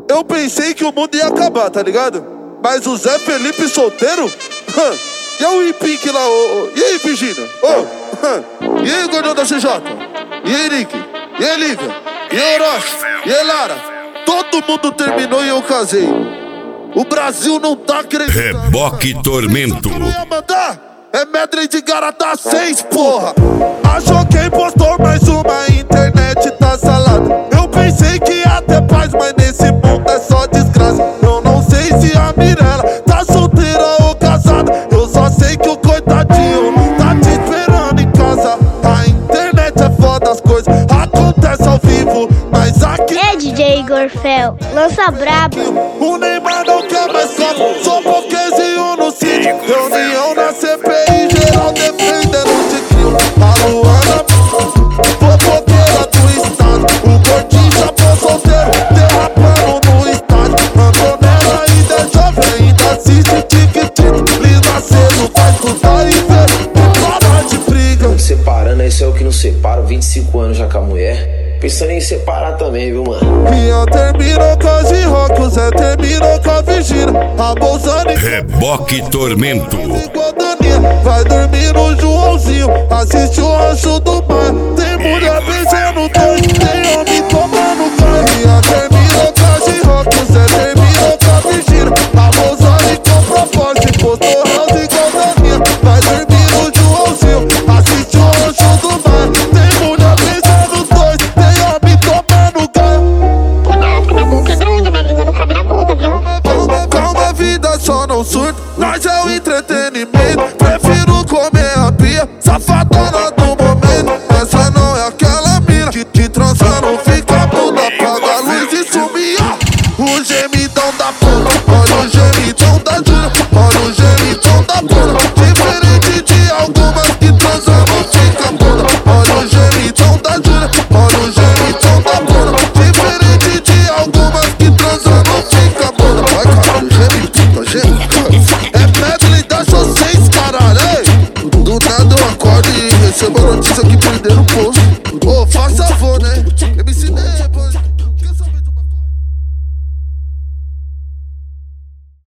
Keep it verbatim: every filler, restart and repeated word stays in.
Eu pensei que o mundo ia acabar, tá ligado? Mas o Zé Felipe solteiro? E o Ipink lá, ô, ô. E aí, Virgínia? Ô, e aí, gordão da C J? E aí, Nick? E aí, Lívia? E aí, Orochi? E aí, Lara? Todo mundo terminou e eu casei. O Brasil não tá acreditando. Reboque Tormento. Eu não ia mandar. É medley de Garata seis, porra. Achou quem postou mais uma, internet tá salada. Eu pensei que ia ter paz, mas nesse mundo é só desgraça. Eu não sei se a Mirella tá solteira ou casada. Eu só sei que o coitadinho tá te esperando em casa. A internet é foda, as coisas acontecem ao vivo, mas aqui é D J Igor Fel, lança brabo. O Neymar não quer mais copo, só pouquezinho no sítio. Reunião na C P I, geral defendendo de crime. A Luana, fofoqueira do estado. O gordinho chapou solteiro, derrapando no estádio. Antonella ainda é jovem, ainda assiste tic-tic. Lina cedo, vai estudar e ver, não para de briga. Separando, isso é o que não separa. vinte e cinco anos já com a mulher. Pensando em separar também, viu, mano? Rian terminou com a G-Rock, o Zé terminou com a Virgínia. A Bolsani Reboque Tormento. Vai dormir no Joãozinho, assiste o Rancho do Mar. Tem mulher beijando dois, tem homem tomando gás. Rian terminou com a G-Rock, o Zé terminou com a Virgínia. A Bolsani comprou forte, postou house igual Daninha. Vai dormir no Joãozinho, assiste o Rancho do Mar. Tem mulher beijando dois, tem homem tomando gás. Calma, a vida só não surta, nós é o entretenimento. Prefiro comer a pia, safadona do momento. Essa não é aquela mina que, que transa, não fica muda. Apaga a luz e sumia. O gemidão da puta, olha o gemidão da Júlia. Olha o gemidão da puta, diferente de algumas que transam, não fica muda. Olha o gemidão da Júlia, olha o gemidão da puta, diferente de algumas que transam, não fica muda. Vai, caralho, gemidão, gemidão. É medley da seis, caralho, ei. Do nada eu acordo e recebo a notícia que perderam o posto. Ô, faça favor.